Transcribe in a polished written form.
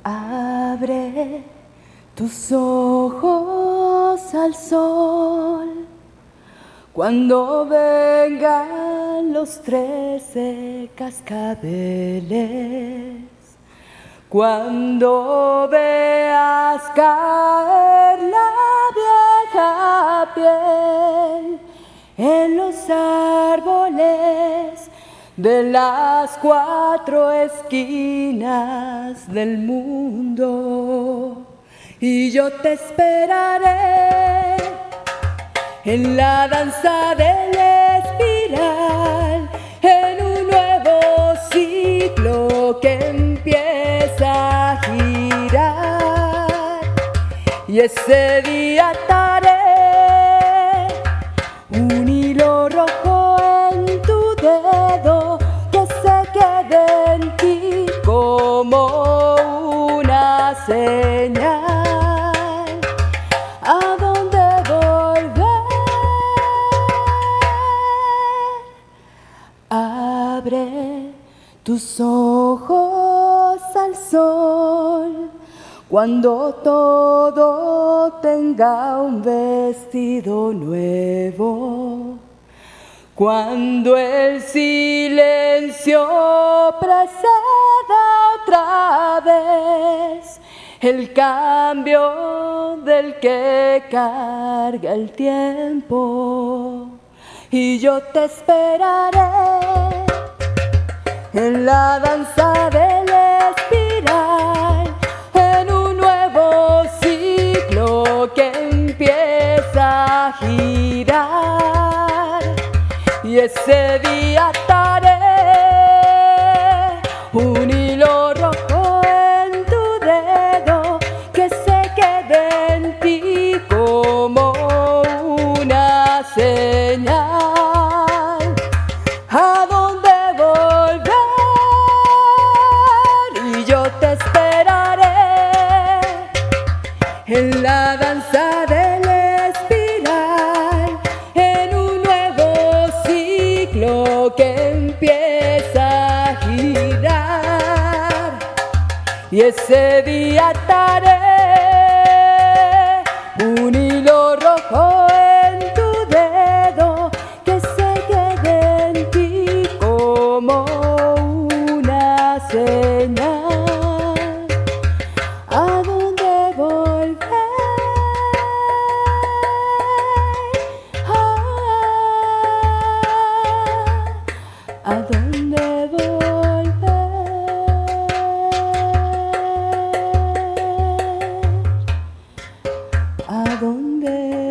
Abre tus ojos al sol cuando vengan los 13 cascabeles, cuando veas caer la vieja piel en los árboles de las 4 esquinas del mundo, y yo te esperaré en la danza del espiral, en un nuevo ciclo que empieza a girar, y ese día ataré un hilo rojo en tu dedo que se quede en ti como una señal. ¿A dónde volver? Abre tus ojos al sol cuando todo tenga un vestido nuevo, cuando el silencio preceda otra vez el cambio del que carga el tiempo, y yo te esperaré en la danza del espiral, en un nuevo ciclo que empieza a girar, y ese día ataré un hilo rojo en tu dedo que se quede en ti como una señal. ¿A dónde volver? Y yo te esperaré en la danza del espiral, en un nuevo ciclo que empieza a girar, y ese día ataré un hilo rojo en tu dedo que se quede en ti como una señal. ¿A dónde volver? ¿A dónde volver? ¿A dónde